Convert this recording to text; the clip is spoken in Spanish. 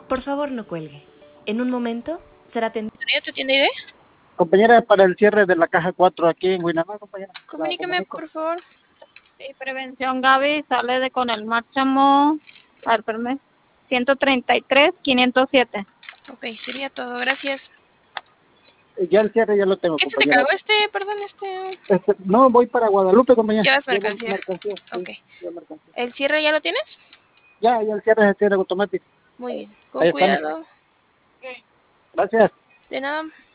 Por favor, no cuelgue. En un momento será atendido. ¿Ya te atiende ID? Compañera, para el cierre de la caja 4 aquí en Huinamá, compañera. Comunícame, por favor. Sí, prevención Gaby, sale de con el Márchamo, a ver, espérame, 133-507. Ok, sería todo, gracias. Ya el cierre ya lo tengo, ¿Este te compañera. cargó perdón? No, voy para Guadalupe, compañera. Llevas Llevo mercancía. mercancía, sí, Ok. llevo mercancía. ¿El cierre ya lo tienes? Ya el cierre es el cierre automático. Muy bien. Ahí Con estamos. cuidado. Gracias. De nada.